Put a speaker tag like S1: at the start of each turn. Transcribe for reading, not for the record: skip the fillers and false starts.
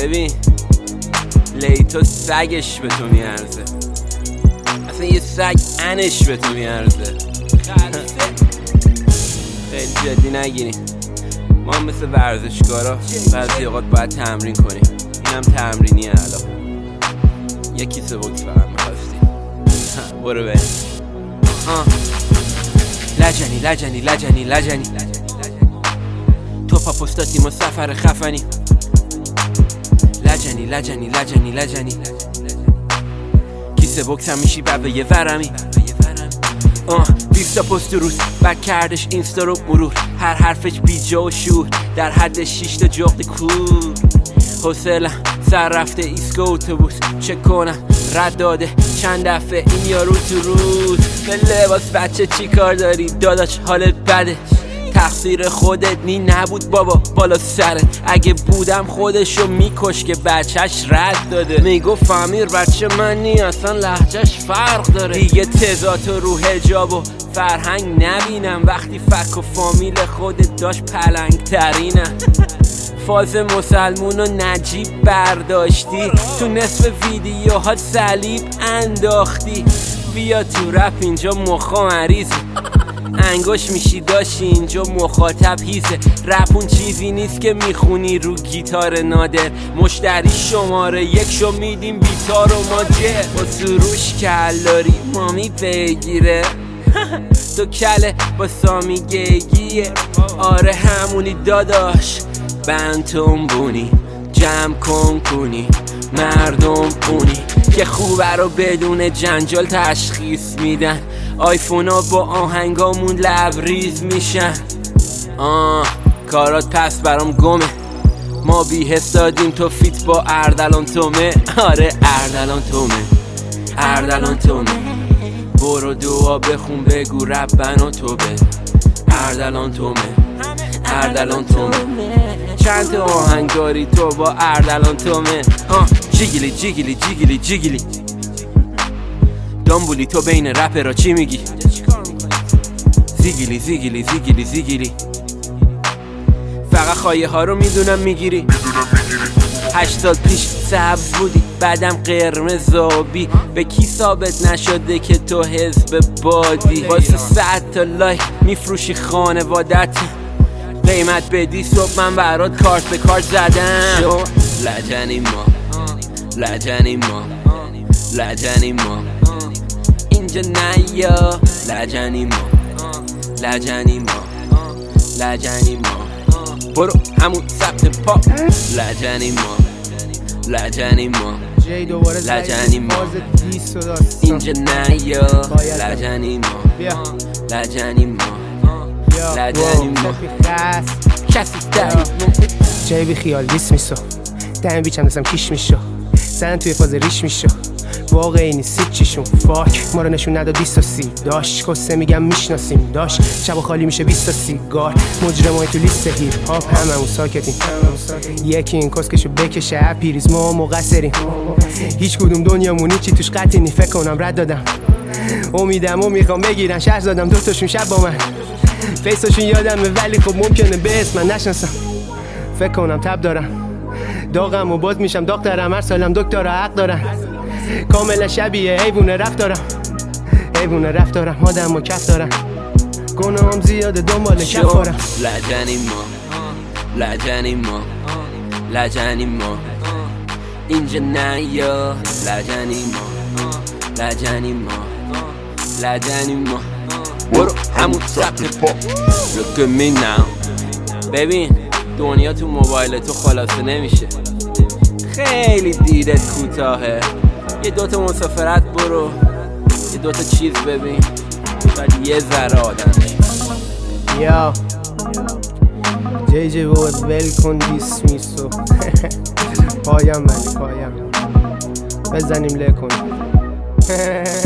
S1: ببین لیتو سگش به تو میارزه، اصلا یه سگ انش به تو میارزه. خیلی جدی نگیرین، ما هم مثل ورزشکارا بعضی اوقات باید تمرین کنیم. اینم تمرینیه. الان یه کیسه بوکس فقط میخواستی. برو بریم. لجنی لجنی لجنی لجنی تو پاپوستاتیم و سفر خفنی. لجنی لجنی لجنی لجنی کیسه بوکس هم میشی بعد به یه ورمی. 20 تا پست روز بک کردش اینستا رو مرور، هر حرفش بیجا و شور، در حد 6 تا جغد کور. حوصلم سر رفته ایسکا اتوبوس، چک کنم رد داده چند دفعه این یارو تو روز. به لباس بچه چی کار داری داداش حالت بده، تقصیر خودت نبود بابا بالا سرت. اگه بودم خودشو میکش که بچهش رد داده. میگفت امیر بچه من نی اصلا لهجهش فرق داره. دیگه تضاد رو حجاب و فرهنگ نبینم، وقتی فک و فامیل خودت داشت پلنگ ترینم. فاز مسلمون و نجیب برداشتی، تو نصف ویدیوها صلیب انداختی. بیا تو رپ اینجا مخا مریضه، انگوش میشی داشتی اینجا مخاطب هیزه. رپ اون چیزی نیست که میخونی رو گیتار نادر، مشتری شماره 1 شو میدیم بیتار و ماجر. با سروش کلاری مامی بگیره تو کله با سامی گیگیه. آره همونی داداش بنتون بونی، جمع کن کنی مردم پونی که خوبه رو بدون جنجال تشخیص میدن. آیفونا با آهنگامون لبریز میشن. کارات پس برام گمه، ما بی‌حس دادیم تو فیت با اردلان تومه. آره اردلان تومه، اردلان تومه. برو دعا بخون بگو رب بنا توبه. اردلان تومه، اردلان تومه. چند تا آهنگ داری تو با اردلان تومه. جیگلی جیگلی جیگلی جیگلی دامبولی تو بین رپ را چی میگی؟ زیگلی زیگلی زیگلی زیگلی فقط خایه ها رو میدونم میگیری. 8 سال پیش سبز بودی بعدم قرمز آبی، به کی ثابت نشده که تو حزب بادی؟ واسه 100 تا لایک میفروشی خانوادت، قیمت بدی صبح من برات کارت به کارت زدم. لجنی ما، لجنی ما، لجنی ما اینجا نیا. لجنی ما، لجنی ما، لجنی ما. برو همون ثبت پا. لجنی ما، لجنی ما، لجنی ما اینجا نیا. لجنی ما، لجنی ما، لجنی ما. کسی داری
S2: جای بی خیال دیس میشو، دم بیچم دستم کیش میشو، زن توی فاز ریش میشو. واقعی نیست چیشون فاک ما رو نشون نداد 20 تا 30 داش کسه میگم میشناسیم داش. شب خالی میشه 20 تا سیگار، مجرمای تو لیست هیپ هاپ هممون ساکتیم. یکی این کسکشو بکشه اپیریز ما مقصریم. هیچ کدوم دنیامون چی توش قطعی نی، فکر کنم رد دادم. امیدمو میخوام بگیرن شهر زدم دوتاشون شب با من. فیساشون یادمه ولی خب ممکنه به اسم من نشناسم. فکر کنم تب دارم داغم و باز میشم داغترم، هر سالم دکترها حق دارن. کاملا شبیه حیوونه رفتارم، حیوونه رفتارم. آدم و کف دارم، گناهم زیاده دنبال کف دارم.
S1: لجنی ما، لجنی ما، لجنی ما اینجا نیا. لجنی ما، لجنی ما، لجنی ما. برو همون ثبت پا. Look at me now. ببین دنیا تو موبایل تو خلاصه نمیشه، خیلی دیدت کوتاهه. یه دوتا مسافرت برو، یه دوتا چیز ببین، شاید یه ذره آدم
S2: یا جی بود ول کن دیس میسو. پایم ولی پایم بزنیم لکن.